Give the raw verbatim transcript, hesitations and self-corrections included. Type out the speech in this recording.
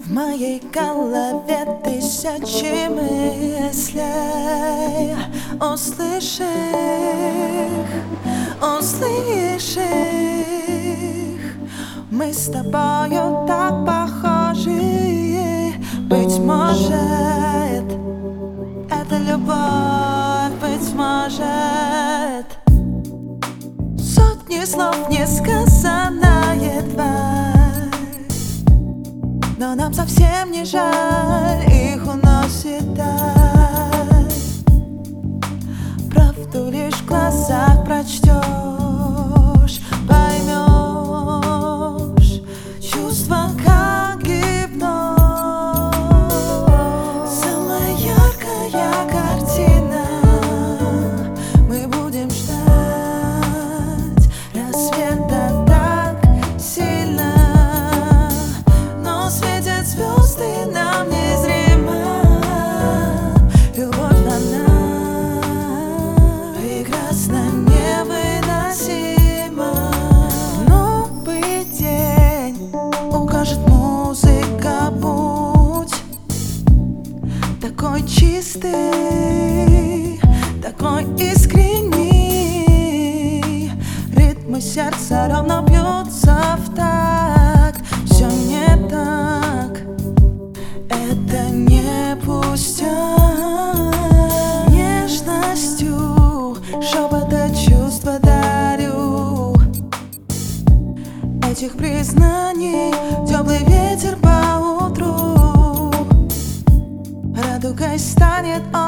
В моей голове тысячи мыслей. Услышь их, услышь их. Мы с тобою так похожи. Быть может, это любовь, быть может. Сотни слов несказанная тварь, но нам совсем не жаль, их уносит даль. Правду лишь в глазах прочтешь, поймешь. Чувства как гипноз. Самая яркая картина. Мы будем ждать рассвета так сильно, но светят звезды нам незримо. Любовь, она прекрасна, невыносима. Новый день укажет музыка путь. Такой чистый, такой искренний. Ритмы сердца ровно бьются в такт. Все не так, это не пустяк. Нежностью шепота чувства дарю. Этих признаний теплый ветер по утру. Радугой станет он.